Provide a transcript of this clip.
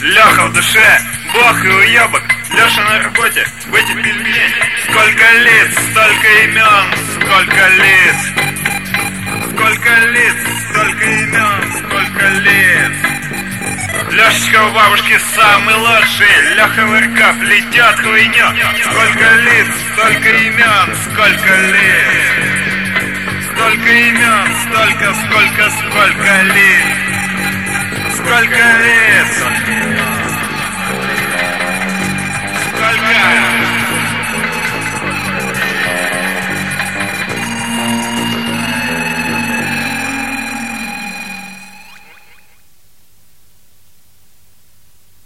Леха в душе, бог и уебок. Леша на работе, в эти пельмени. Сколько лиц, столько имен, сколько лиц. Сколько лиц, столько имен, сколько лиц. Лешечка у бабушки самый лучший. Леха в РК плетет хуйню. Сколько лиц, столько имен, сколько лиц. Сколько имен, сколько лиц. Сколько лиц.